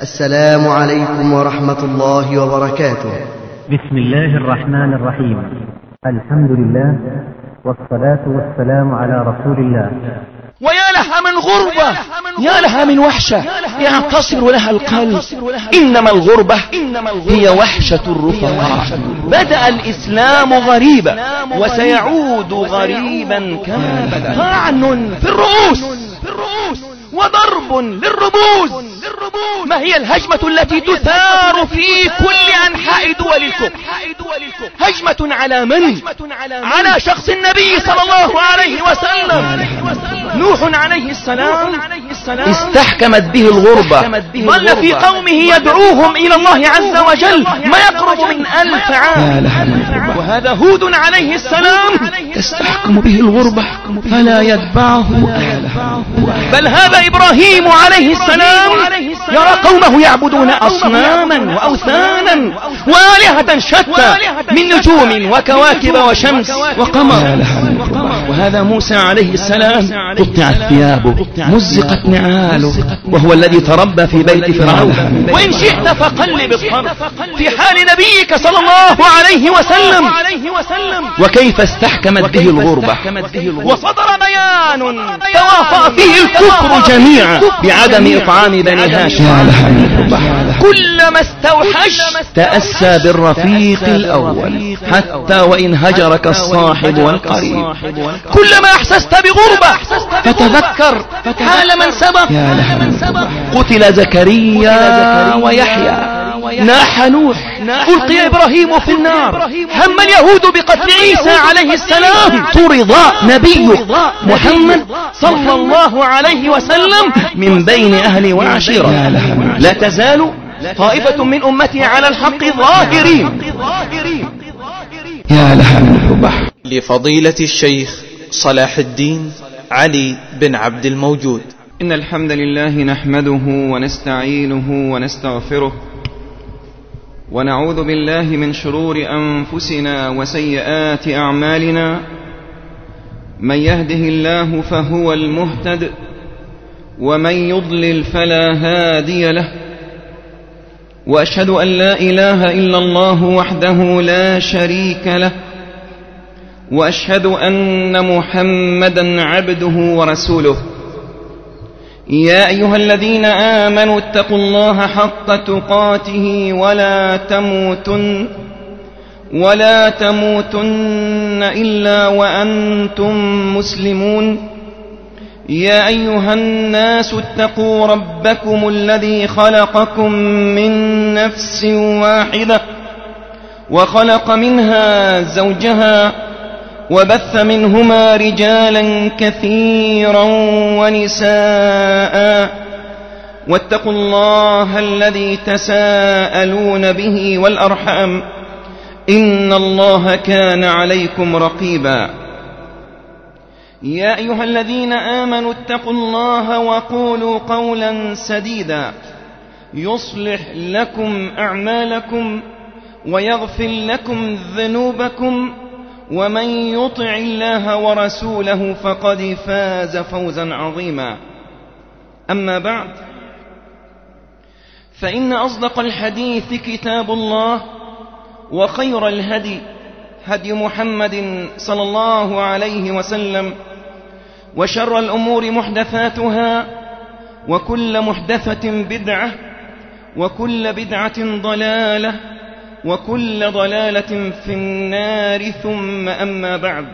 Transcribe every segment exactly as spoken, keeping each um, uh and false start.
السلام عليكم ورحمة الله وبركاته. بسم الله الرحمن الرحيم. الحمد لله والصلاة والسلام على رسول الله. ويا لها من غربة، يا لها من وحشة يعتصر لها القلب. إنما الغربة هي وحشة الرفقاء. بدأ الإسلام غريبا وسيعود غريبا كما بدأ. طعن في الرؤوس وضرب للربوز. ما هي الهجمة التي تثار في كل أنحاء دول الكفر؟ هجمة على من؟ على شخص النبي صلى الله عليه وسلم. نوح عليه السلام استحكمت به الغربة، ظل في قومه يدعوهم إلى الله عز وجل ما يقرب من ألف عام. وهذا هود عليه السلام تستحكم به الغربة فلا يتبعه أهله. بل هذا إبراهيم عليه السلام يرى قومه يعبدون أصناما وأوثانا وآلهة شتى من نجوم وكواكب وشمس وقمر. وهذا موسى عليه السلام قطعت ثيابه، مزقت نعاله، وهو الذي تربى في بيت فرعون. وإن شئت فقلب الطرف في حال نبيك صلى الله عليه وسلم. وكيف استحكمت به الغربة. وصدر بيان توافى فيه الكفر جميعا بعدم إطعام بني هاشم. كلما استوحش تأسى بالرفيق الأول حتى وإن هجرك الصاحب والقريب. كلما أحسست بغربة فتذكر حال من سبق. قتل زكريا ويحيى، ناح نوح، ألقي إبراهيم في النار، هم اليهود بقتل عيسى عليه السلام. طرد نبي محمد صلى الله عليه وسلم من بين أهل وعشيرة. لا تزال طائفة من أمتي على الحق ظاهرين. يا لها من الربح. لفضيلة الشيخ صلاح الدين علي بن عبد الموجود. إن الحمد لله نحمده ونستعينه ونستغفره ونعوذ بالله من شرور أنفسنا وسيئات أعمالنا. من يهده الله فهو المهتد ومن يضلل فلا هادي له. وأشهد أن لا إله إلا الله وحده لا شريك له، وأشهد أن محمدا عبده ورسوله. يا أيها الذين آمنوا اتقوا الله حق تقاته ولا تموتن ولا تموتن إلا وأنتم مسلمون. يا أيها الناس اتقوا ربكم الذي خلقكم من نفس واحدة وخلق منها زوجها وبث منهما رجالا كثيرا ونساء. واتقوا الله الذي تساءلون به والأرحام إن الله كان عليكم رقيبا. يا أيها الذين آمنوا اتقوا الله وقولوا قولا سديدا يصلح لكم أعمالكم ويغفر لكم ذنوبكم، ومن يطع الله ورسوله فقد فاز فوزا عظيما. أما بعد، فإن أصدق الحديث كتاب الله، وخير الهدي هدي محمد صلى الله عليه وسلم، وشر الأمور محدثاتها، وكل محدثة بدعة، وكل بدعة ضلالة، وكل ضلالة في النار. ثم أما بعد،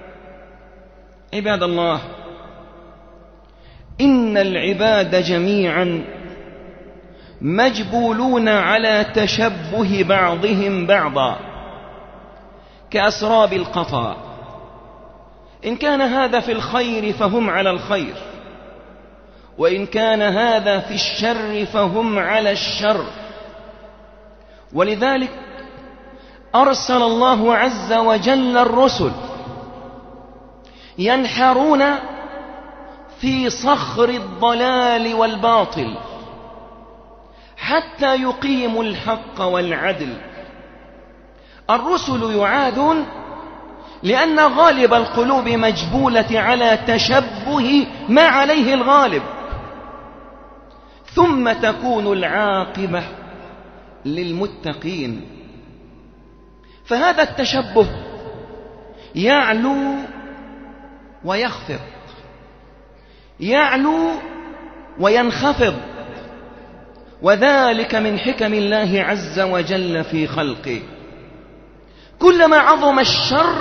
عباد الله، إن العباد جميعا مجبولون على تشبه بعضهم بعضا كأسراب القطا. إن كان هذا في الخير فهم على الخير، وإن كان هذا في الشر فهم على الشر. ولذلك أرسل الله عز وجل الرسل ينحرون في صخر الضلال والباطل حتى يقيموا الحق والعدل. الرسل يعادون لأن غالب القلوب مجبولة على تشبه ما عليه الغالب، ثم ثم تكون العاقبة للمتقين. فهذا التشبه يعلو ويخفض، يعلو وينخفض، وذلك من حكم الله عز وجل في خلقه. كلما عظم الشر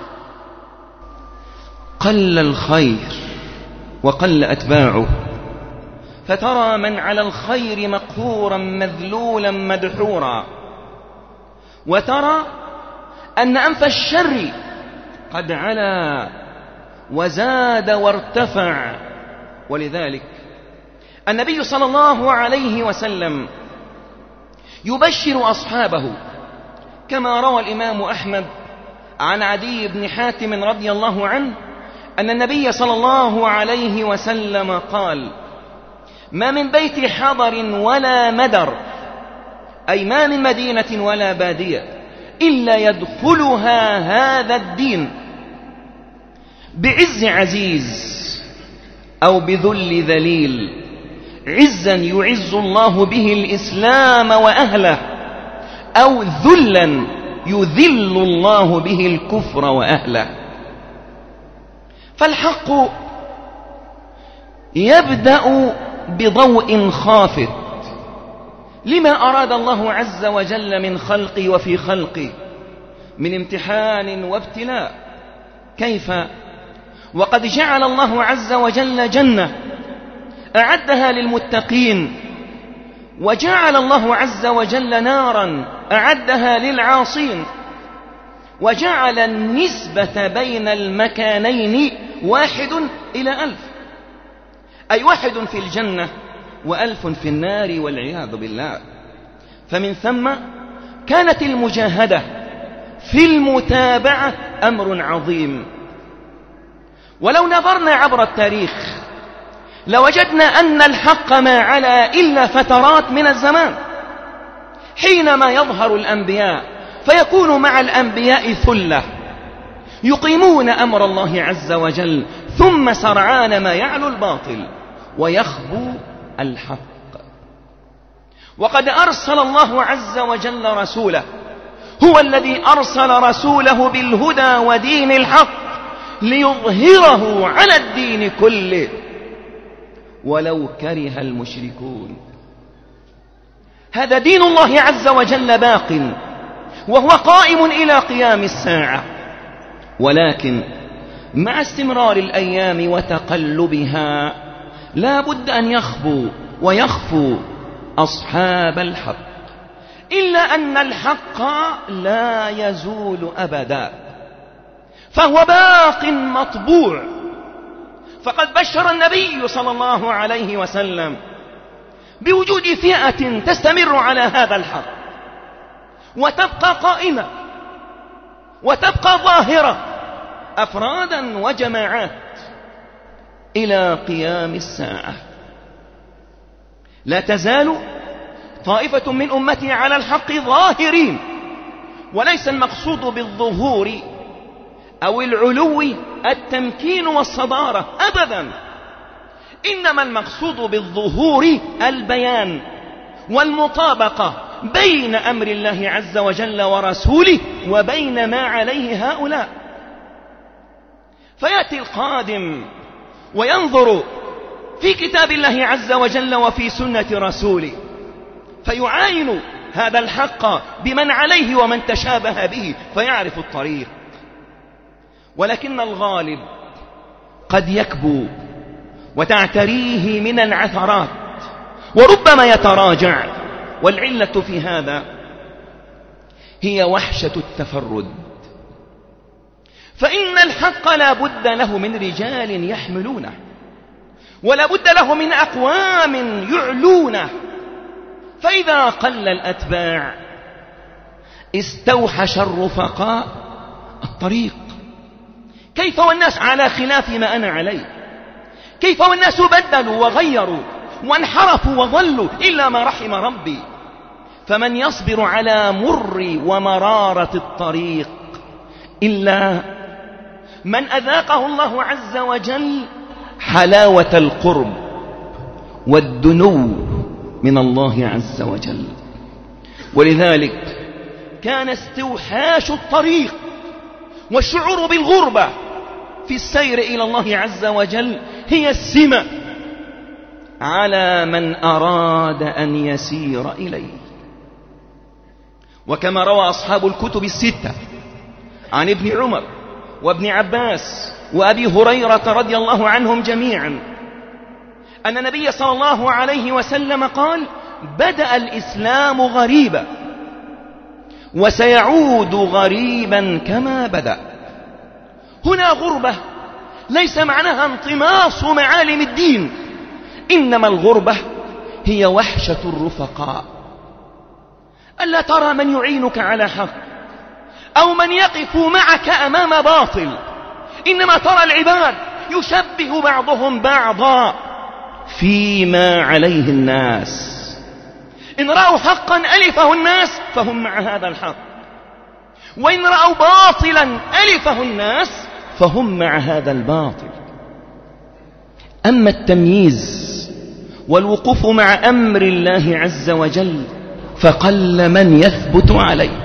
قل الخير وقل أتباعه، فترى من على الخير مقهورا مذلولا مدحورا، وترى أن أنف الشر قد علا وزاد وارتفع. ولذلك النبي صلى الله عليه وسلم يبشر أصحابه كما روى الإمام أحمد عن عدي بن حاتم رضي الله عنه أن النبي صلى الله عليه وسلم قال: ما من بيت حضر ولا مدر، أي ما من مدينة ولا بادية، إلا يدخلها هذا الدين بعز عزيز أو بذل ذليل، عزا يعز الله به الإسلام وأهله، أو ذلا يذل الله به الكفر وأهله. فالحق يبدأ بضوء خافت لما أراد الله عز وجل من خلقه وفي خلقه من امتحان وابتلاء. كيف وقد جعل الله عز وجل جنة أعدها للمتقين، وجعل الله عز وجل نارا أعدها للعاصين، وجعل النسبة بين المكانين واحد إلى ألف، أي واحد في الجنة وألف في النار والعياذ بالله. فمن ثم كانت المجاهدة في المتابعة أمر عظيم. ولو نظرنا عبر التاريخ لوجدنا أن الحق ما علا إلا فترات من الزمان، حينما يظهر الأنبياء فيكون مع الأنبياء ثلة يقيمون أمر الله عز وجل، ثم سرعان ما يعلو الباطل ويخبو الحق. وقد أرسل الله عز وجل رسوله، هو الذي أرسل رسوله بالهدى ودين الحق ليظهره على الدين كله ولو كره المشركون. هذا دين الله عز وجل باق وهو قائم إلى قيام الساعة، ولكن مع استمرار الأيام وتقلبها لا بد أن يخبو ويخفو أصحاب الحق، إلا أن الحق لا يزول أبدا، فهو باق مطبوع. فقد بشر النبي صلى الله عليه وسلم بوجود فئة تستمر على هذا الحق وتبقى قائمة وتبقى ظاهرة، أفرادا وجماعات، إلى قيام الساعة. لا تزال طائفة من أمتي على الحق ظاهرين، وليس المقصود بالظهور أو العلو التمكين والصدارة أبدا، إنما المقصود بالظهور البيان والمطابقة بين أمر الله عز وجل ورسوله وبين ما عليه هؤلاء. فيأتي القادم وينظر في كتاب الله عز وجل وفي سنة رسوله فيعاين هذا الحق بمن عليه ومن تشابه به فيعرف الطريق. ولكن الغالب قد يكبو وتعتريه من العثرات وربما يتراجع، والعلة في هذا هي وحشة التفرد. فإن الحق لا بد له من رجال يحملونه، ولا بد له من أقوام يعلونه، فإذا قل الأتباع استوحش الرفقاء الطريق. كيف والناس على خلاف ما أنا عليه؟ كيف والناس بدلوا وغيروا وانحرفوا وضلوا إلا ما رحم ربي؟ فمن يصبر على مر ومرارة الطريق إلا من أذاقه الله عز وجل حلاوة القرب والدنو من الله عز وجل. ولذلك كان استوحاش الطريق والشعور بالغربة في السير إلى الله عز وجل هي السمة على من أراد أن يسير إليه. وكما روى أصحاب الكتب الستة عن ابن عمر وابن عباس وأبي هريرة رضي الله عنهم جميعا أن النبي صلى الله عليه وسلم قال: بدأ الإسلام غريبا وسيعود غريبا كما بدأ. هنا غربة ليس معناها انطماس معالم الدين، إنما الغربة هي وحشة الرفقاء، ألا ترى من يعينك على حق أو من يقف معك أمام باطل، إنما ترى العباد يشبه بعضهم بعضا فيما عليه الناس. إن رأوا حقا ألفه الناس فهم مع هذا الحق، وإن رأوا باطلا ألفه الناس فهم مع هذا الباطل. أما التمييز والوقوف مع أمر الله عز وجل فقل من يثبت عليه.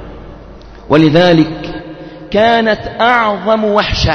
ولذلك كانت أعظم وحشة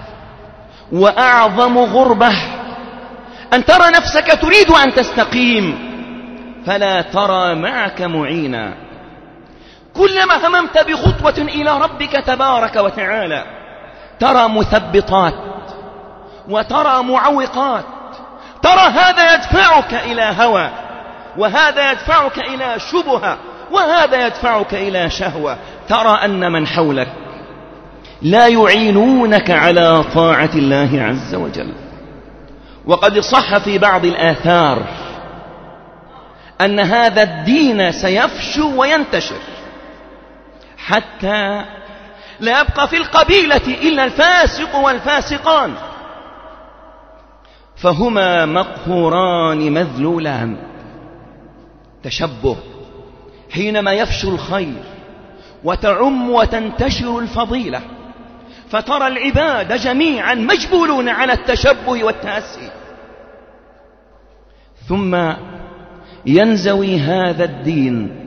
وأعظم غربة أن ترى نفسك تريد أن تستقيم فلا ترى معك معينا. كلما هممت بخطوة إلى ربك تبارك وتعالى ترى مثبطات وترى معوقات، ترى هذا يدفعك إلى هوى، وهذا يدفعك إلى شبهة، وهذا يدفعك إلى شهوة. ترى أن من حولك لا يعينونك على طاعة الله عز وجل. وقد صح في بعض الآثار أن هذا الدين سيفشو وينتشر حتى لا يبقى في القبيلة إلا الفاسق والفاسقان، فهما مقهوران مذلولان. تشبه حينما يفشو الخير وتعم وتنتشر الفضيلة، فترى العباد جميعا مجبولون على التشبه والتأسي، ثم ينزوي هذا الدين،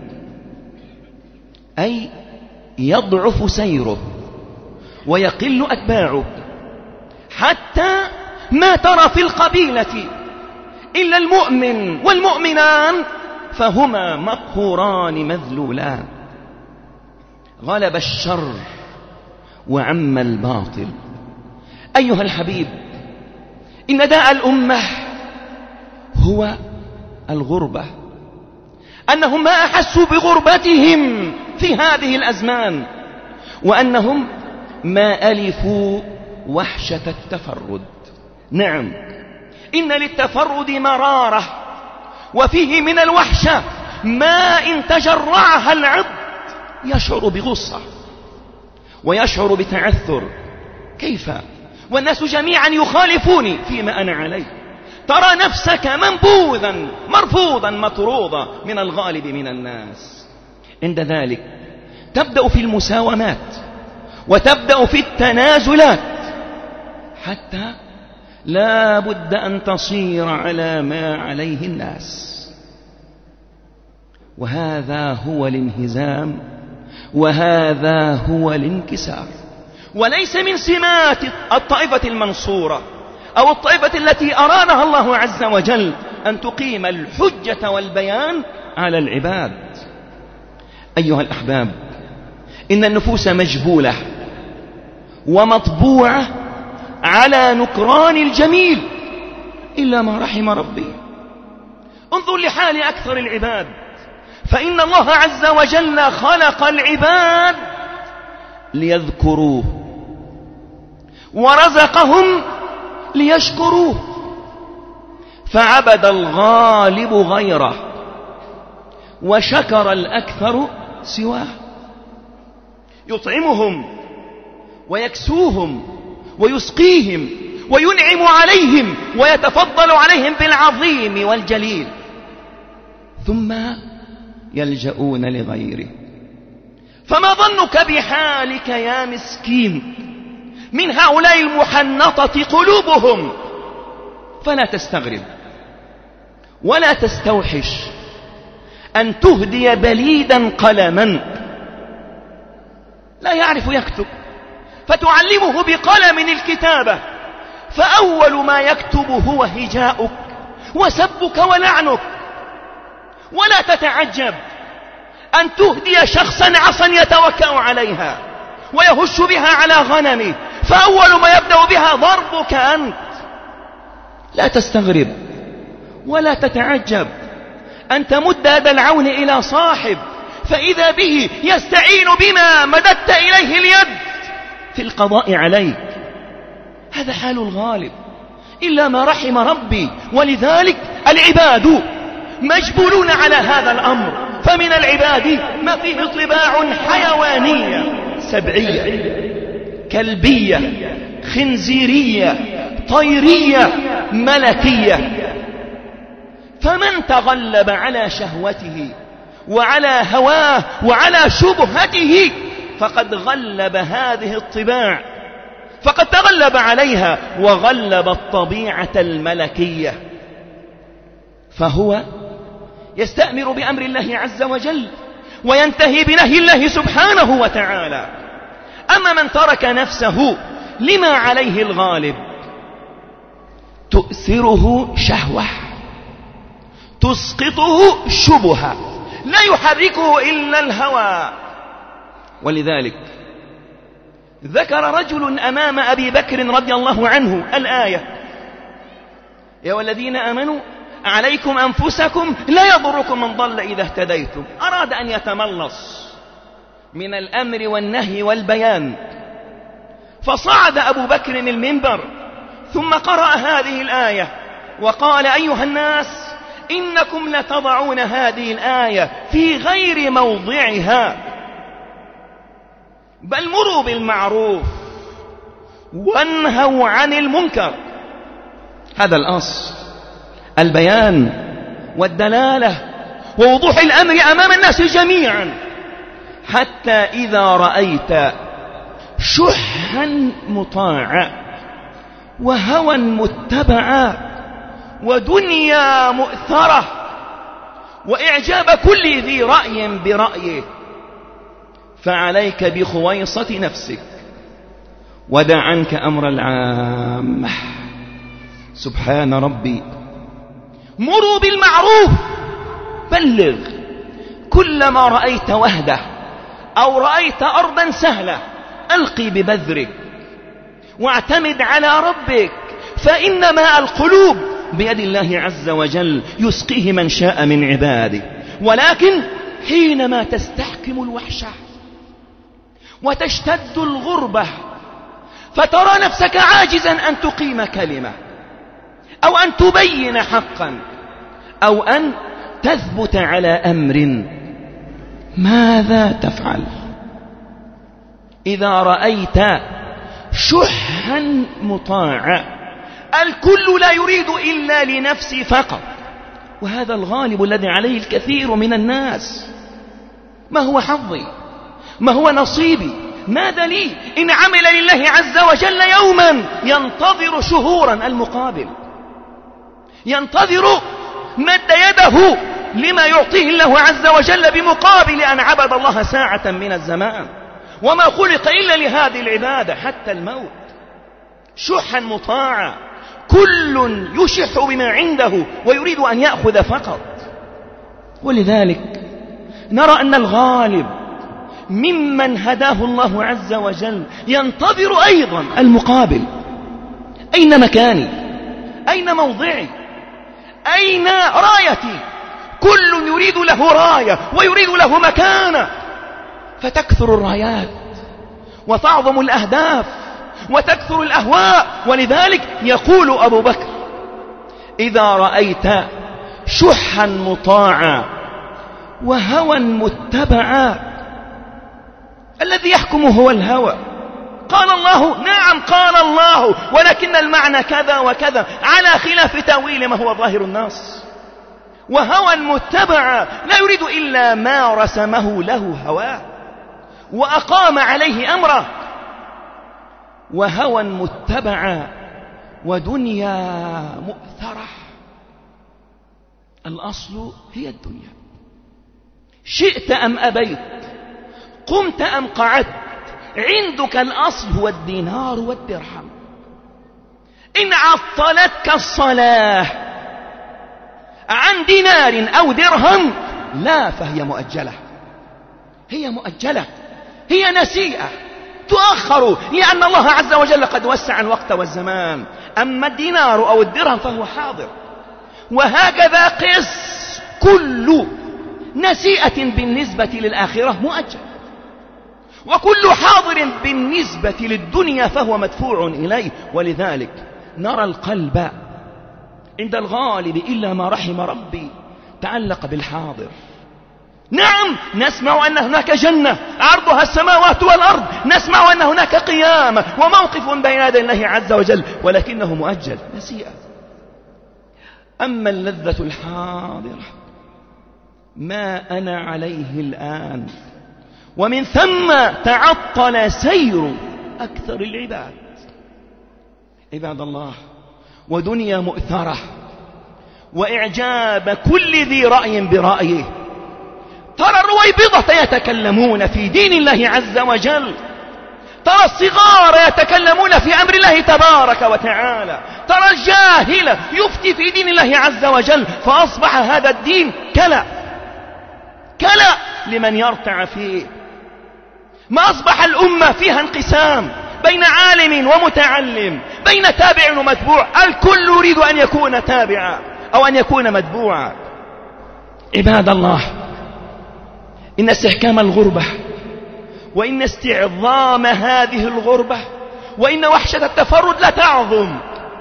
أي يضعف سيره ويقل أتباعه، حتى ما ترى في القبيلة إلا المؤمن والمؤمنان، فهما مقهوران مذلولان. غلب الشر وعم الباطل. أيها الحبيب، إن داء الأمة هو الغربة، أنهم ما أحسوا بغربتهم في هذه الأزمان، وأنهم ما ألفوا وحشة التفرد. نعم، إن للتفرد مرارة، وفيه من الوحشة ما إن تجرعها العبد يشعر بغصة ويشعر بتعثر. كيف والناس جميعا يخالفوني فيما أنا عليه؟ ترى نفسك منبوذا مرفوضا مطرودا من الغالب من الناس. عند ذلك تبدأ في المساومات وتبدأ في التنازلات، حتى لا بد أن تصير على ما عليه الناس. وهذا هو الانهزام، وهذا هو الانكسار، وليس من سمات الطائفة المنصورة أو الطائفة التي أرادها الله عز وجل أن تقيم الحجة والبيان على العباد. أيها الأحباب، إن النفوس مجبولة ومطبوعة على نكران الجميل إلا ما رحم ربي. انظر لحال أكثر العباد، فإن الله عز وجل خلق العباد ليذكروه، ورزقهم ليشكروه، فعبد الغالب غيره وشكر الأكثر سواه. يطعمهم ويكسوهم ويسقيهم وينعم عليهم ويتفضل عليهم بالعظيم والجليل، ثم يلجؤون لغيره. فما ظنك بحالك يا مسكين من هؤلاء المحنطة قلوبهم؟ فلا تستغرب ولا تستوحش أن تهدي بليدا قلما لا يعرف يكتب فتعلمه بقلم الكتابة، فأول ما يكتب هو هجاؤك وسبك ولعنك. ولا تتعجب أن تهدي شخصا عصا يتوكأ عليها ويهش بها على غنمه، فأول ما يبدأ بها ضربك أنت. لا تستغرب ولا تتعجب أن تمد يد العون إلى صاحب فإذا به يستعين بما مددت إليه اليد في القضاء عليك. هذا حال الغالب إلا ما رحم ربي، ولذلك العباد مجبولون على هذا الأمر. فمن العباد ما فيه طباع حيوانية سبعية كلبية خنزيرية طيرية ملكية، فمن تغلب على شهوته وعلى هواه وعلى شبهته فقد غلب هذه الطباع، فقد تغلب عليها وغلب الطبيعة الملكية، فهو يستأمر بأمر الله عز وجل وينتهي بنهي الله سبحانه وتعالى. أما من ترك نفسه لما عليه الغالب تؤثره شهوة تسقطه شبهة لا يحركه إلا الهوى. ولذلك ذكر رجل أمام أبي بكر رضي الله عنه الآية: يا والذين آمنوا عليكم أنفسكم لا يضركم من ضل إذا اهتديتم. أراد أن يتملص من الأمر والنهي والبيان، فصعد أبو بكر المنبر ثم قرأ هذه الآية وقال: أيها الناس إنكم لتضعون هذه الآية في غير موضعها، بل مروا بالمعروف وانهوا عن المنكر. هذا الأصل، البيان والدلالة ووضوح الأمر أمام الناس جميعا، حتى إذا رأيت شحا مطاعا وهوى متبعا ودنيا مؤثرة وإعجاب كل ذي رأي برأيه، فعليك بخويصة نفسك ودع عنك أمر العامة. سبحان ربي. مروا بالمعروف، بلغ كلما رأيت وهدة أو رأيت أرضا سهلة ألقي ببذرك واعتمد على ربك، فإن ماء القلوب بيد الله عز وجل يسقيه من شاء من عباده. ولكن حينما تستحكم الوحشة وتشتد الغربة فترى نفسك عاجزا أن تقيم كلمة أو أن تبين حقا أو أن تثبت على أمر، ماذا تفعل؟ إذا رأيت شحا مطاعا، الكل لا يريد إلا لنفسه فقط، وهذا الغالب الذي عليه الكثير من الناس. ما هو حظي؟ ما هو نصيبي؟ ماذا لي إن عمل لله عز وجل يوما ينتظر شهورا المقابل، ينتظر مد يده لما يعطيه الله عز وجل بمقابل أن عبد الله ساعة من الزمان، وما خلق إلا لهذه العبادة حتى الموت. شحا مطاعا، كل يشح بما عنده ويريد أن يأخذ فقط. ولذلك نرى أن الغالب ممن هداه الله عز وجل ينتظر أيضا المقابل. أين مكاني؟ أين موضعي؟ أين رايتي؟ كل يريد له راية ويريد له مكانة، فتكثر الرايات وتعظم الأهداف وتكثر الأهواء. ولذلك يقول أبو بكر: إذا رأيت شحا مطاعا وهوى متبعا، الذي يحكم هو الهوى. قال الله، نعم قال الله، ولكن المعنى كذا وكذا على خلاف تأويل ما هو ظاهر النص. وهوى متبعا لا يريد إلا ما رسمه له هواه وأقام عليه أمره. وهوى متبعا ودنيا مؤثرة. الأصل هي الدنيا، شئت أم أبيت، قمت أم قعدت، عندك الأصل هو الدينار والدرهم. إن عطلتك الصلاة عن دينار أو درهم لا، فهي مؤجلة، هي مؤجلة، هي نسيئة تؤخر، لأن الله عز وجل قد وسع الوقت والزمان. أما الدينار أو الدرهم فهو حاضر. وهكذا قس كل نسيئة بالنسبة للآخرة مؤجل، وكل حاضر بالنسبة للدنيا فهو مدفوع إليه. ولذلك نرى القلب عند الغالب إلا ما رحم ربي تعلق بالحاضر. نعم، نسمع أن هناك جنة عرضها السماوات والأرض، نسمع أن هناك قيامة وموقف بين يدي الله عز وجل، ولكنه مؤجل، نسيئة. أما اللذة الحاضرة ما أنا عليه الآن، ومن ثم تعطل سير أكثر العباد. عباد الله، ودنيا مؤثرة، وإعجاب كل ذي رأي برأيه. ترى الرويبضة يتكلمون في دين الله عز وجل، ترى الصغار يتكلمون في أمر الله تبارك وتعالى، ترى الجاهل يفتي في دين الله عز وجل، فأصبح هذا الدين كلا كلا لمن يرتع فيه. ما أصبح الأمة فيها انقسام بين عالم ومتعلم، بين تابع ومتبوع، الكل يريد أن يكون تابعا أو أن يكون متبوعا. عباد الله، إن استحكام الغربة، وإن استعظام هذه الغربة، وإن وحشة التفرد لتعظم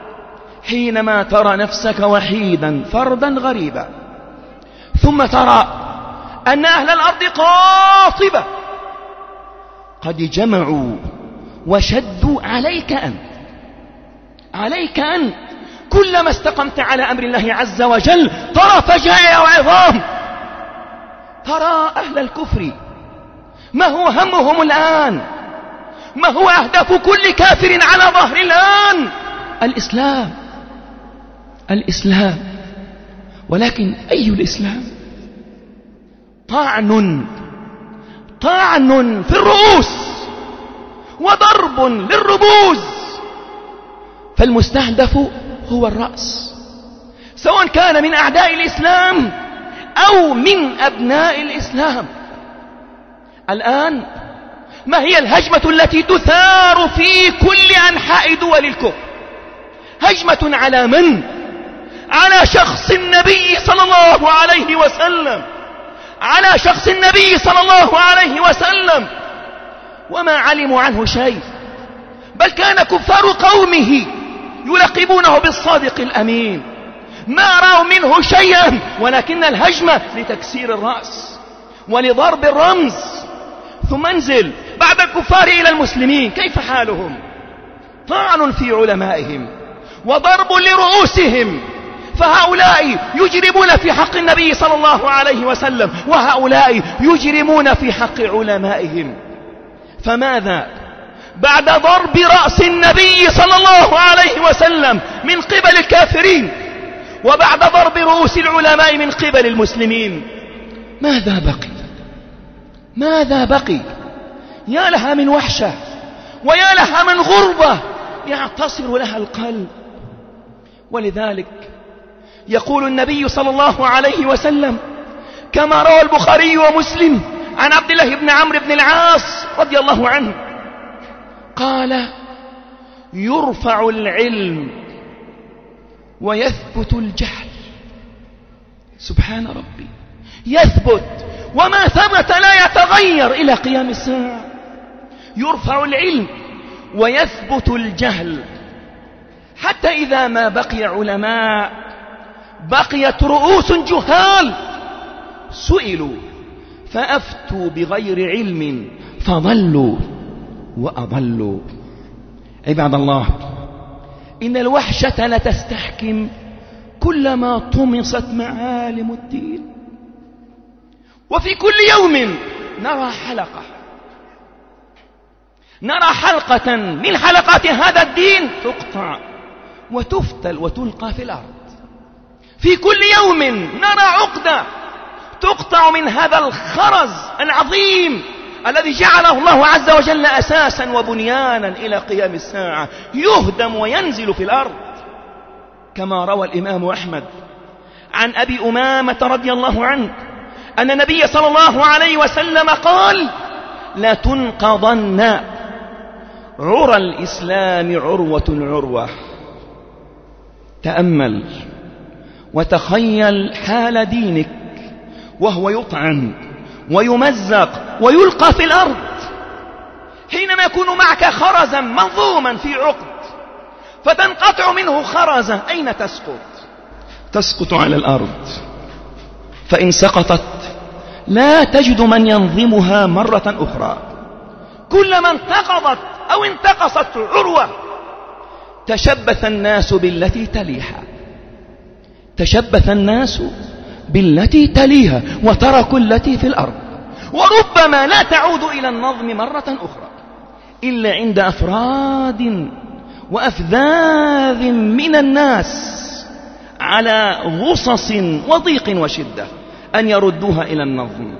حينما ترى نفسك وحيدا فردا غريبا، ثم ترى أن أهل الأرض قاطبة قد جمعوا وشدوا عليك أنت، عليك أنت كلما استقمت على أمر الله عز وجل ترى فجائع وعظام. ترى أهل الكفر ما هو همهم الآن، ما هو أهداف كل كافر على ظهر الآن؟ الإسلام، الإسلام. ولكن أي الإسلام؟ طعن طعن في الرؤوس وضرب للربوز، فالمستهدف هو الرأس، سواء كان من أعداء الإسلام أو من أبناء الإسلام. الآن ما هي الهجمة التي تثار في كل أنحاء دول الكفر؟ هجمة على من؟ على شخص النبي صلى الله عليه وسلم، على شخص النبي صلى الله عليه وسلم، وما علموا عنه شيء، بل كان كفار قومه يلقبونه بالصادق الأمين، ما رأوا منه شيئا، ولكن الهجمة لتكسير الرأس ولضرب الرمز. ثم انزل بعد الكفار إلى المسلمين، كيف حالهم؟ طعن في علمائهم وضرب لرؤوسهم، فهؤلاء يجرمون في حق النبي صلى الله عليه وسلم، وهؤلاء يجرمون في حق علمائهم. فماذا بعد ضرب رأس النبي صلى الله عليه وسلم من قبل الكافرين، وبعد ضرب رؤوس العلماء من قبل المسلمين، ماذا بقي؟ ماذا بقي؟ يا لها من وحشة، ويا لها من غربة يعتصر لها القلب. ولذلك يقول النبي صلى الله عليه وسلم كما روى البخاري ومسلم عن عبد الله بن عمرو بن العاص رضي الله عنه قال: يرفع العلم ويثبت الجهل. سبحان ربي، يثبت، وما ثبت لا يتغير إلى قيام الساعة. يرفع العلم ويثبت الجهل، حتى إذا ما بقي علماء بقيت رؤوس جهال سئلوا فأفتوا بغير علم فضلوا وأضلوا. عباد الله، إن الوحشة لتستحكم كلما طمست معالم الدين، وفي كل يوم نرى حلقة نرى حلقة من حلقات هذا الدين تقطع وتفتل وتلقى في الأرض. في كل يوم نرى عقدة تقطع من هذا الخرز العظيم الذي جعله الله عز وجل أساسا وبنيانا إلى قيام الساعة، يهدم وينزل في الأرض، كما روى الإمام أحمد عن أبي أمامة رضي الله عنه أن النبي صلى الله عليه وسلم قال: لتنقضن عرى الإسلام عروة عروة. تأمل وتخيل حال دينك وهو يطعن ويمزق ويلقى في الأرض، حينما يكون معك خرزا منظوما في عقد فتنقطع منه خرزة، أين تسقط؟ تسقط على الأرض، فإن سقطت لا تجد من ينظمها مرة أخرى. كلما انتقضت أو انتقصت عروة تشبث الناس بالتي تليها، تشبث الناس بالتي تليها وتركوا التي في الأرض، وربما لا تعود إلى النظم مرة أخرى إلا عند أفراد وأفذاذ من الناس على غصص وضيق وشدة أن يردوها إلى النظم.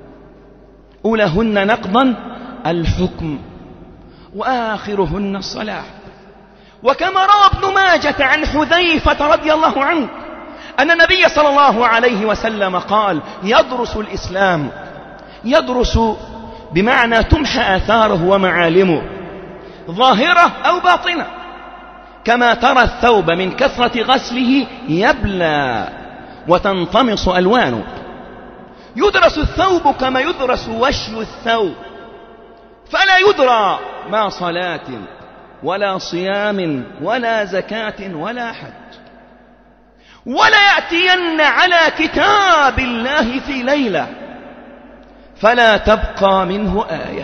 أولهن نقضا الحكم وآخرهن الصلاة. وكما روى ابن ماجة عن حذيفة رضي الله عنه أن النبي صلى الله عليه وسلم قال: يدرس الإسلام، يدرس بمعنى تمحى آثاره ومعالمه ظاهرة أو باطنة، كما ترى الثوب من كثرة غسله يبلى وتنطمس ألوانه. يدرس الثوب كما يدرس وشي الثوب، فلا يدرى ما صلاة ولا صيام ولا زكاة ولا حج، ولا يأتين على كتاب الله في ليلة فلا تبقى منه آية،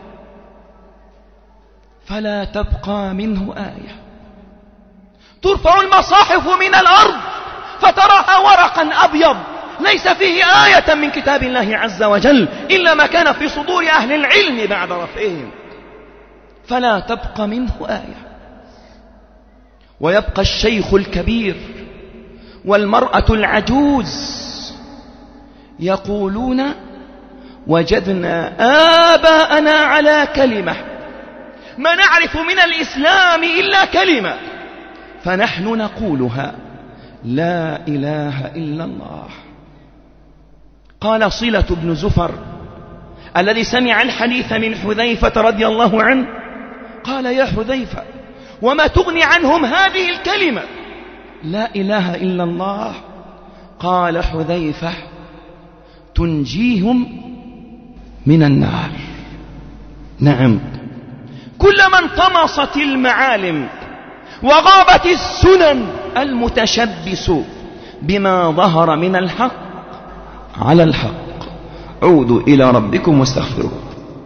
فلا تبقى منه آية. ترفع المصاحف من الأرض فتراها ورقا أبيض ليس فيه آية من كتاب الله عز وجل إلا ما كان في صدور أهل العلم بعد رفعهم، فلا تبقى منه آية. ويبقى الشيخ الكبير والمرأة العجوز يقولون: وجدنا آباءنا على كلمة، ما نعرف من الإسلام إلا كلمة، فنحن نقولها: لا إله إلا الله. قال صلة بن زفر الذي سمع الحديث من حذيفة رضي الله عنه، قال: يا حذيفة، وما تغني عنهم هذه الكلمة لا إله إلا الله؟ قال حذيفة: تنجيهم من النار. نعم، كلما انطمست المعالم وغابت السنن المتشبث بما ظهر من الحق على الحق، عودوا إلى ربكم واستغفروه.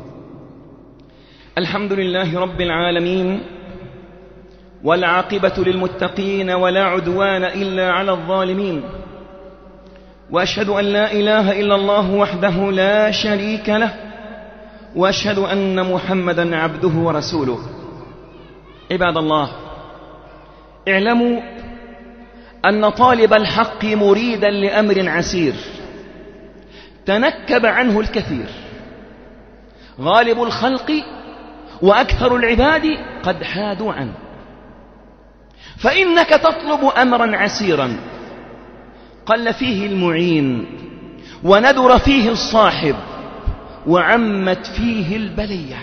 الحمد لله رب العالمين، والعاقبة للمتقين، ولا عدوان إلا على الظالمين، وأشهد أن لا إله إلا الله وحده لا شريك له، وأشهد أن محمدا عبده ورسوله. عباد الله، اعلموا أن طالب الحق مريدا لأمر عسير تنكب عنه الكثير. غالب الخلق وأكثر العباد قد حادوا عنه، فإنك تطلب أمرا عسيرا قل فيه المعين وندر فيه الصاحب وعمت فيه البلية،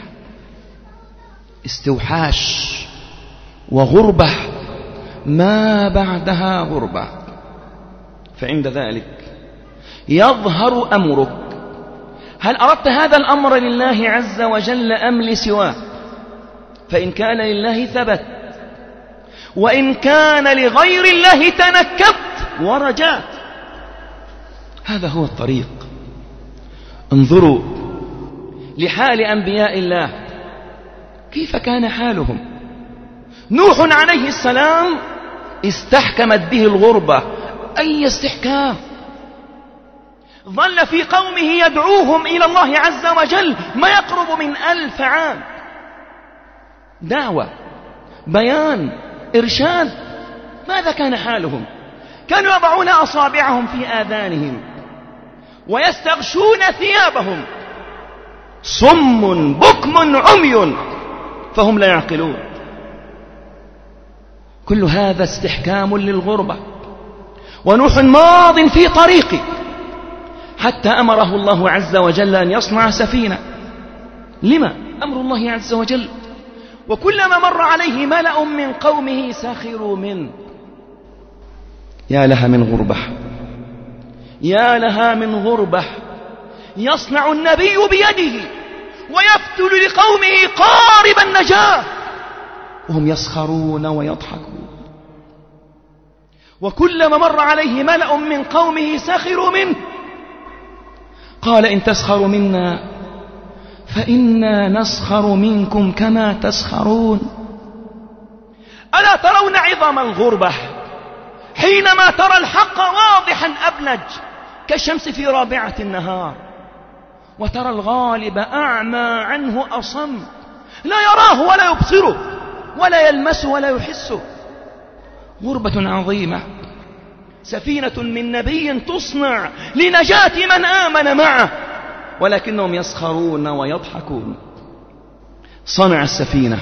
استوحاش وغربة ما بعدها غربة. فعند ذلك يظهر أمرك، هل أردت هذا الأمر لله عز وجل أم لسواه؟ فإن كان لله ثبت، وإن كان لغير الله تنكبت ورجعت. هذا هو الطريق. انظروا لحال أنبياء الله كيف كان حالهم. نوح عليه السلام استحكمت به الغربة، أي استحكام، ظل في قومه يدعوهم إلى الله عز وجل ما يقرب من ألف عام، دعوة، بيان، إرشاد. ماذا كان حالهم؟ كانوا يضعون أصابعهم في آذانهم ويستغشون ثيابهم، صم بكم عمي فهم لا يعقلون. كل هذا استحكام للغربة. ونوح ماض في طريقه حتى أمره الله عز وجل أن يصنع سفينة. لما؟ أمر الله عز وجل. وكلما مر عليه ملأ من قومه سخروا منه. يا لها من غربة، يا لها من غربة. يصنع النبي بيده ويفتل لقومه قارب النجاة وهم يسخرون ويضحكون. وكلما مر عليه ملأ من قومه سخروا منه. قال إن تسخروا منا فإنا نسخر منكم كما تسخرون. ألا ترون عظم الغربة حينما ترى الحق واضحا أبلج كالشمس في رابعة النهار، وترى الغالب أعمى عنه أصم، لا يراه ولا يبصره ولا يلمسه ولا يحسه. غربة عظيمة. سفينة من نبي تصنع لنجاة من آمن معه، ولكنهم يسخرون ويضحكون. صنع السفينة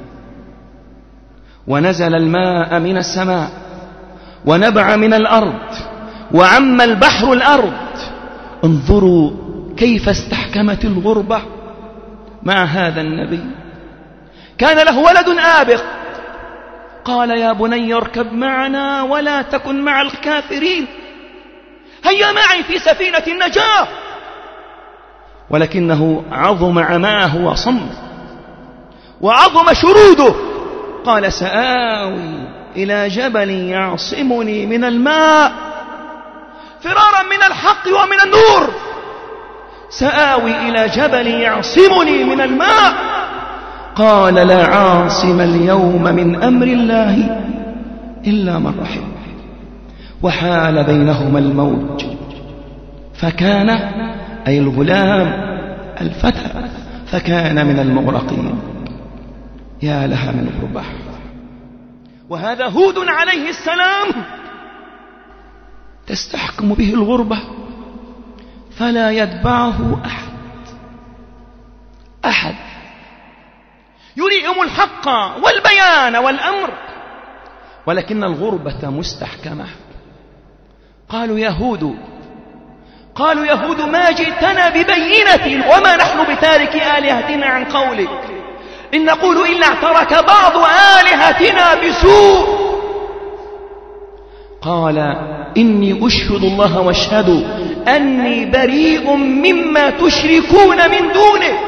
ونزل الماء من السماء ونبع من الأرض وعم البحر الأرض. انظروا كيف استحكمت الغربة مع هذا النبي. كان له ولد آبق، قال يا بني اركب معنا ولا تكن مع الكافرين، هيا معي في سفينة النجاة. ولكنه عظم عماه وصم وعظم شروده. قال سآوي إلى جبل يعصمني من الماء فرارا من الحق ومن النور. سآوي إلى جبل يعصمني من الماء. قال لا عاصم اليوم من أمر الله إلا من رحم. وحال بينهما الموج فكان، أي الغلام الفتى، فكان من المغرقين. يا لها من غربة. وهذا هود عليه السلام تستحكم به الغربة فلا يتبعه أحد أحد يريهم الحق والبيان والأمر، ولكن الغربة مستحكمة. قالوا يا هود قالوا يا هود ما جئتنا ببينة وما نحن بتارك آلهتنا عن قولك إن نقول إلا اعترك بعض آلهتنا بسوء. قال إني أشهد الله واشهدوا أني بريء مما تشركون من دونه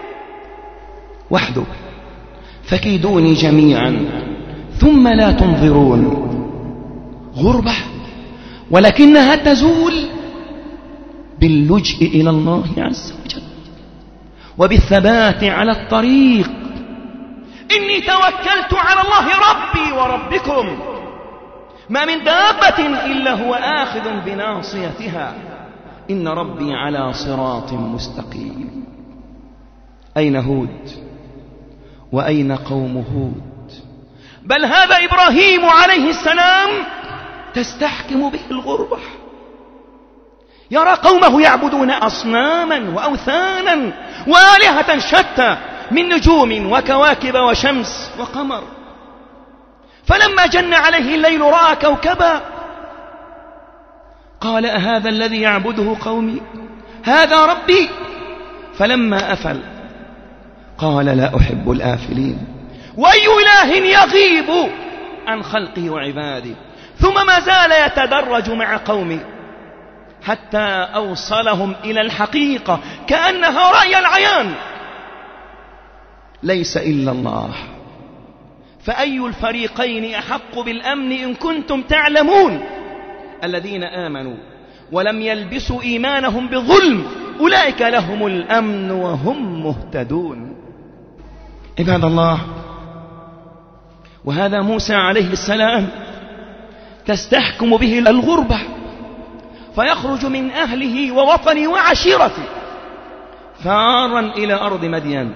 وحده فكيدوني جميعا ثم لا تنظرون. غربة، ولكنها تزول باللجئ إلى الله عز وجل وبالثبات على الطريق. إني توكلت على الله ربي وربكم ما من دابة إلا هو آخذ بناصيتها إن ربي على صراط مستقيم. أين هود وأين قوم هود؟ بل هذا إبراهيم عليه السلام تستحكم به الغربة. يرى قومه يعبدون أصناما وأوثانا وآلهة شتى من نجوم وكواكب وشمس وقمر. فلما جن عليه الليل رأى كوكبا قال أهذا الذي يعبده قومي هذا ربي. فلما أفل قال لا أحب الآفلين. وأي إله يغيب عن خلقه وعباده. ثم ما زال يتدرج مع قومه حتى أوصلهم إلى الحقيقة كأنها رأي العيان ليس إلا الله. فأي الفريقين أحق بالأمن إن كنتم تعلمون؟ الذين آمنوا ولم يلبسوا إيمانهم بظلم أولئك لهم الأمن وهم مهتدون. عباد الله، وهذا موسى عليه السلام تستحكم به الغربة فيخرج من أهله ووطنه وعشيرته فارا إلى أرض مدين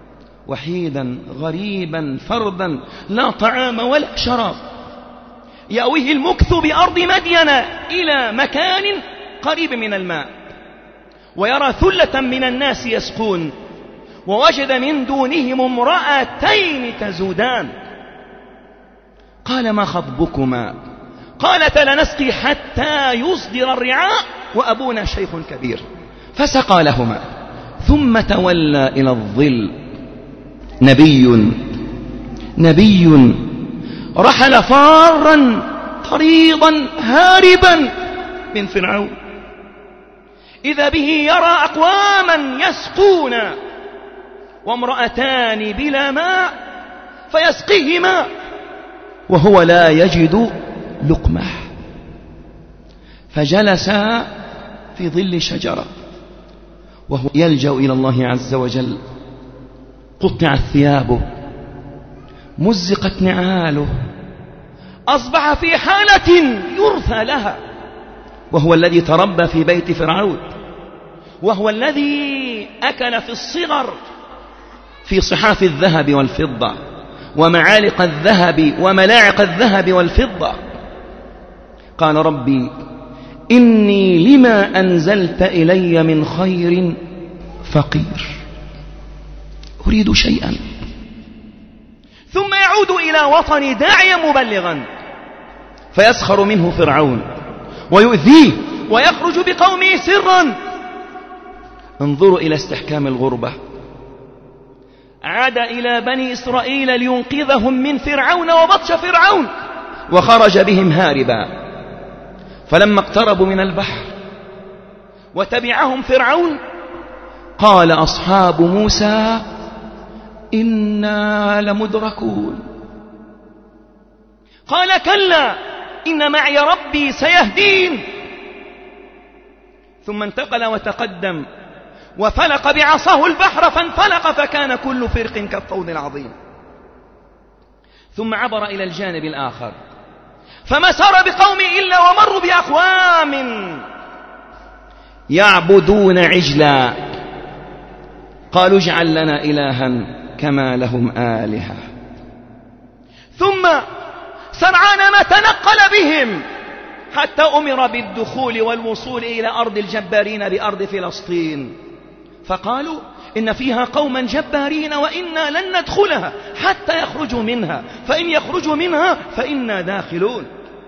وحيدا غريبا فردا لا طعام ولا شراب. يأويه المكث بأرض مدين إلى مكان قريب من الماء، ويرى ثلة من الناس يسقون، ووجد من دونهم امرأتين تزودان. قال: ما خطبكما؟ قالتا: لنسقي حتى يصدر الرعاء وأبونا شيخ كبير. فسقى لهما ثم تولى إلى الظل. نبي نبي رحل فارا طريضا هاربا من فرعون، إذا به يرى أقواما يسقون وامرأتان بلا ماء فيسقيهما وهو لا يجد لقمة. فجلس في ظل شجرة وهو يلجأ إلى الله عز وجل. قطعت ثيابه، مزقت نعاله، أصبح في حالة يرثى لها، وهو الذي تربى في بيت فرعون، وهو الذي أكل في الصغر في صحاف الذهب والفضة ومعالق الذهب وملاعق الذهب والفضة. قال: ربي إني لما أنزلت إلي من خير فقير، أريد شيئا. ثم يعود إلى وطن داعيا مبلغا فيسخر منه فرعون ويؤذيه ويخرج بقومه سرا. انظروا إلى استحكام الغربة. عاد إلى بني إسرائيل لينقذهم من فرعون وبطش فرعون، وخرج بهم هاربا. فلما اقتربوا من البحر وتبعهم فرعون قال أصحاب موسى: إنا لمدركون. قال: كلا إن معي ربي سيهدين. ثم انتقل وتقدم وفلق بعصاه البحر فانفلق فكان كل فرق كالطود العظيم. ثم عبر إلى الجانب الآخر فما سار بقومه إلا ومروا بأقوام يعبدون عجلا. قالوا: اجعل لنا إلها كما لهم آلهة. ثم سرعان ما تنقل بهم حتى أمر بالدخول والوصول إلى أرض الجبارين بأرض فلسطين، فقالوا: إن فيها قوما جبارين وإنا لن ندخلها حتى يخرجوا منها، فإن يخرجوا منها فإنا داخلون.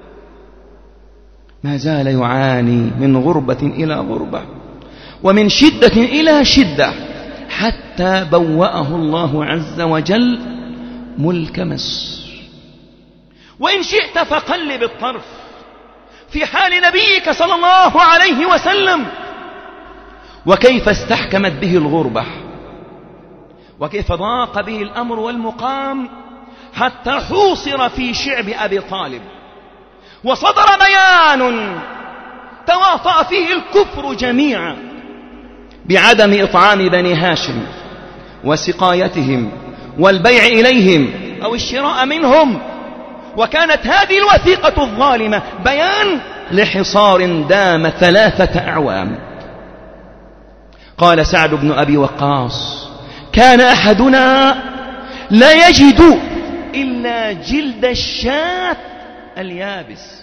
ما زال يعاني من غربة إلى غربة ومن شدة إلى شدة حتى بوأه الله عز وجل ملك مصر. وإن شئت فقلب الطرف في حال نبيك صلى الله عليه وسلم، وكيف استحكمت به الغربة، وكيف ضاق به الأمر والمقام حتى حوصر في شعب أبي طالب، وصدر بيان تواطأ فيه الكفر جميعا بعدم إطعام بني هاشم وسقايتهم والبيع إليهم أو الشراء منهم. وكانت هذه الوثيقة الظالمة بيان لحصار دام ثلاثة أعوام. قال سعد بن أبي وقاص: كان أحدنا لا يجد إلا جلد الشاة اليابس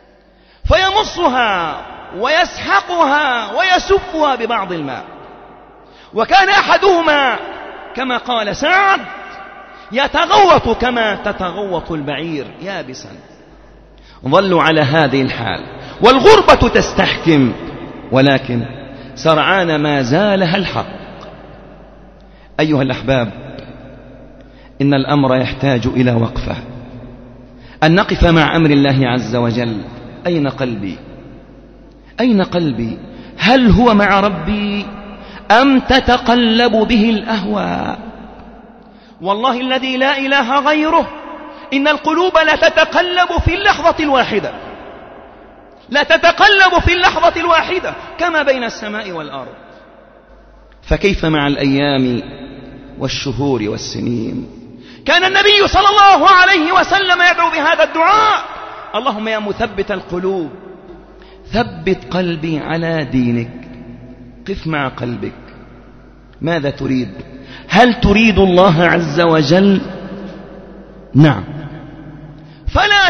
فيمصها ويسحقها ويسفها ببعض الماء، وكان أحدهما كما قال سعد يتغوط كما تتغوط البعير يابسا. ظلوا على هذه الحال والغربة تستحكم، ولكن سرعان ما زالها الحق. أيها الأحباب، إن الأمر يحتاج إلى وقفة، أن نقف مع أمر الله عز وجل. أين قلبي؟ أين قلبي؟ هل هو مع ربي أم تتقلب به الأهواء؟ والله الذي لا إله غيره إن القلوب لا تتقلب في اللحظة الواحدة، لا تتقلب في اللحظة الواحدة كما بين السماء والأرض. فكيف مع الأيام والشهور والسنين؟ كان النبي صلى الله عليه وسلم يدعو بهذا الدعاء: اللهم يا مثبت القلوب ثبت قلبي على دينك. قف مع قلبك، ماذا تريد؟ هل تريد الله عز وجل؟ نعم، فلا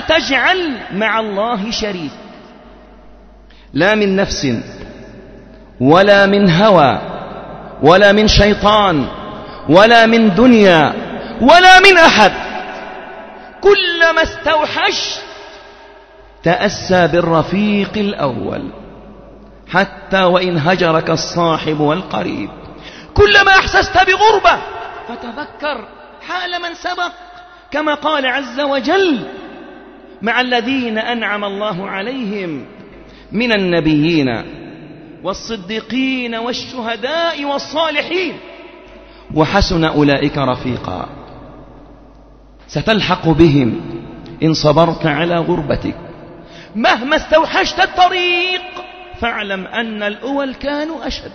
تجعل مع الله شريك، لا من نفس ولا من هوى ولا من شيطان ولا من دنيا ولا من أحد. كلما استوحشت تأسى بالرفيق الأول حتى وإن هجرك الصاحب والقريب. كلما أحسست بغربة فتذكر حال من سبق، كما قال عز وجل: مع الذين أنعم الله عليهم من النبيين والصديقين والشهداء والصالحين وحسن أولئك رفيقا. ستلحق بهم إن صبرت على غربتك. مهما استوحشت الطريق فاعلم أن الأول كانوا أشد،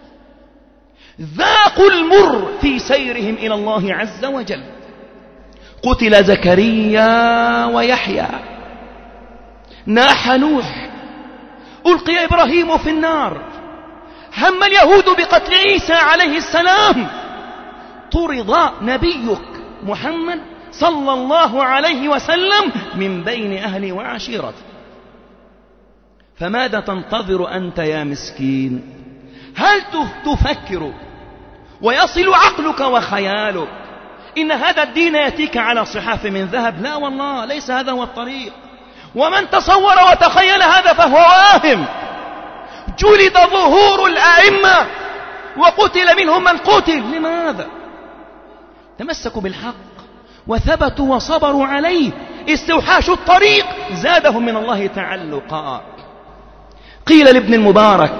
ذاقوا المر في سيرهم إلى الله عز وجل. قتل زكريا ويحيى، ناح نوح، ألقي إبراهيم في النار، هم اليهود بقتل عيسى عليه السلام، طرد نبيك محمد صلى الله عليه وسلم من بين أهل وعشيرته. فماذا تنتظر أنت يا مسكين؟ هل تفكر ويصل عقلك وخيالك إن هذا الدين يأتيك على صحاف من ذهب؟ لا والله، ليس هذا هو الطريق. ومن تصور وتخيل هذا فهو واهم. جلد ظهور الأئمة وقتل منهم من قتل. لماذا؟ تمسكوا بالحق وثبتوا وصبروا عليه. استوحاش الطريق زادهم من الله تعلقا. قيل لابن المبارك: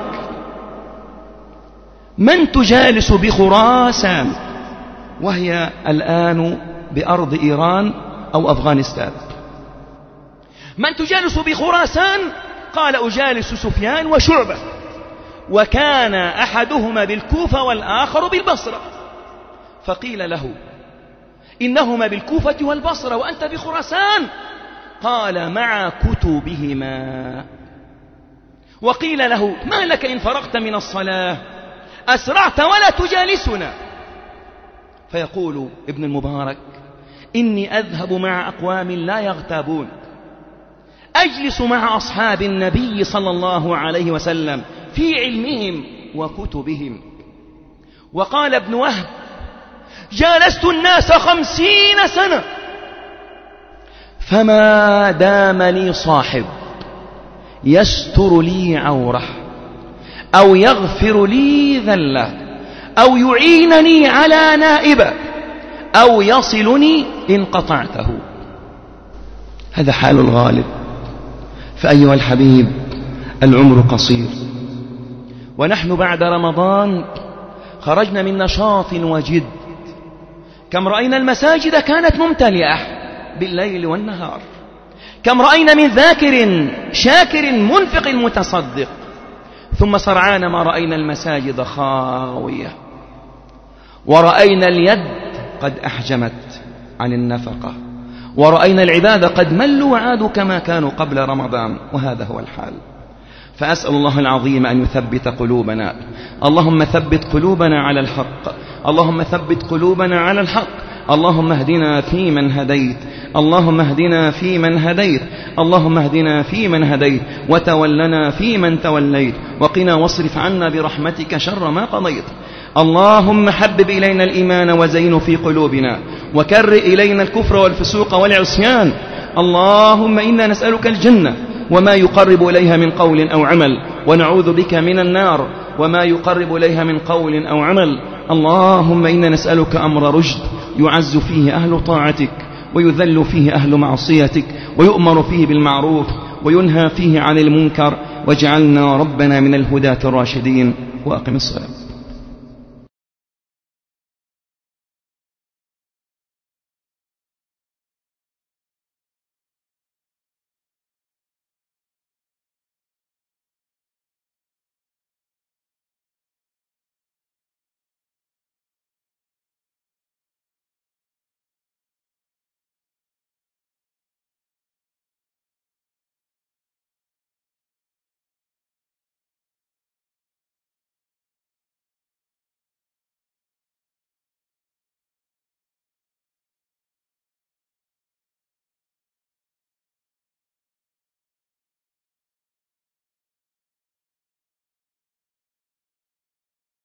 من تجالس بخراسان، وهي الآن بأرض إيران أو أفغانستان؟ من تجالس بخراسان؟ قال: أجالس سفيان وشعبة، وكان أحدهما بالكوفة والآخر بالبصرة. فقيل له: إنهما بالكوفة والبصرة وأنت بخراسان. قال: مع كتبهما. وقيل له: ما لك إن فرغت من الصلاة أسرعت ولا تجالسنا؟ فيقول ابن المبارك: إني أذهب مع أقوام لا يغتابون، أجلس مع أصحاب النبي صلى الله عليه وسلم في علمهم وكتبهم. وقال ابن وهب: جالست الناس خمسين سنة فما دام لي صاحب يستر لي عورة أو يغفر لي ذلة أو يعينني على نائبة أو يصلني إن قطعته. هذا حال الغالب. فأيها الحبيب، العمر قصير، ونحن بعد رمضان خرجنا من نشاط وجد. كم رأينا المساجد كانت ممتلئة بالليل والنهار، كم رأينا من ذاكر شاكر منفق متصدق، ثم سرعان ما رأينا المساجد خاوية، ورأينا اليد قد أحجمت عن النفقة، ورأينا العباد قد ملوا وعادوا كما كانوا قبل رمضان. وهذا هو الحال. فأسأل الله العظيم أن يثبت قلوبنا. اللهم ثبت قلوبنا على الحق، اللهم ثبت قلوبنا على الحق. اللهم اهدنا فيمن هديت، اللهم اهدنا فيمن هديت، اللهم اهدنا فيمن هديت، وتولنا فيمن توليت، وقنا واصرف عنا برحمتك شر ما قضيت. اللهم حبب إلينا الإيمان وزينه في قلوبنا، وكر إلينا الكفر والفسوق والعصيان. اللهم إنا نسألك الجنة وما يقرب إليها من قول أو عمل، ونعوذ بك من النار وما يقرب إليها من قول أو عمل. اللهم إنا نسألك أمر رشد يعز فيه أهل طاعتك، ويذل فيه أهل معصيتك، ويؤمر فيه بالمعروف وينهى فيه عن المنكر. واجعلنا ربنا من الهداة الراشدين. وأقم الصلاة.